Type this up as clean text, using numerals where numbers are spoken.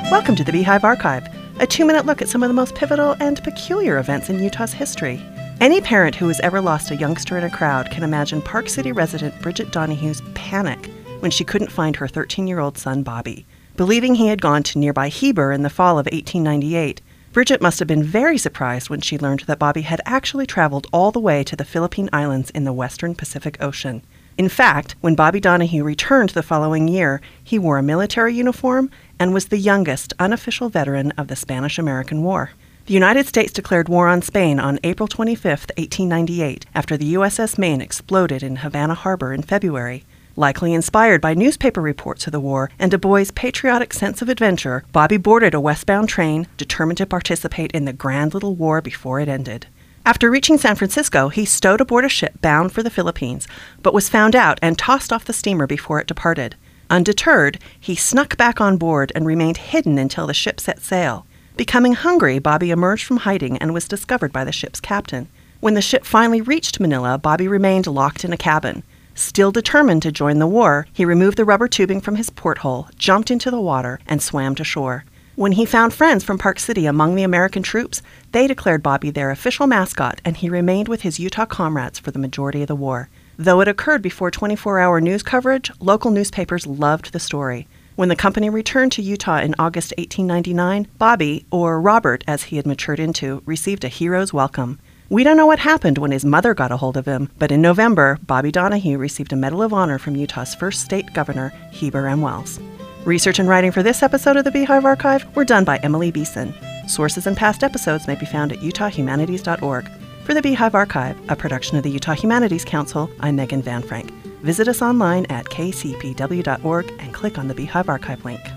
Welcome to the Beehive Archive, a 2-minute look at some of the most pivotal and peculiar events in Utah's history. Any parent who has ever lost a youngster in a crowd can imagine Park City resident Bridget Donahue's panic when she couldn't find her 13-year-old son Bobby. Believing he had gone to nearby Heber in the fall of 1898, Bridget must have been very surprised when she learned that Bobby had actually traveled all the way to the Philippine Islands in the western Pacific Ocean. In fact, when Bobby Donahue returned the following year, he wore a military uniform and was the youngest unofficial veteran of the Spanish-American War. The United States declared war on Spain on April 25, 1898, after the USS Maine exploded in Havana Harbor in February. Likely inspired by newspaper reports of the war and a boy's patriotic sense of adventure, Bobby boarded a westbound train, determined to participate in the grand little war before it ended. After reaching San Francisco, he stowed aboard a ship bound for the Philippines, but was found out and tossed off the steamer before it departed. Undeterred, he snuck back on board and remained hidden until the ship set sail. Becoming hungry, Bobby emerged from hiding and was discovered by the ship's captain. When the ship finally reached Manila, Bobby remained locked in a cabin. Still determined to join the war, he removed the rubber tubing from his porthole, jumped into the water, and swam to shore. When he found friends from Park City among the American troops, they declared Bobby their official mascot, and he remained with his Utah comrades for the majority of the war. Though it occurred before 24-hour news coverage, local newspapers loved the story. When the company returned to Utah in August 1899, Bobby, or Robert as he had matured into, received a hero's welcome. We don't know what happened when his mother got a hold of him, but in November, Bobby Donahue received a Medal of Honor from Utah's first state governor, Heber M. Wells. Research and writing for this episode of the Beehive Archive were done by Emily Beeson. Sources and past episodes may be found at utahhumanities.org. For the Beehive Archive, a production of the Utah Humanities Council, I'm Megan Van Frank. Visit us online at kcpw.org and click on the Beehive Archive link.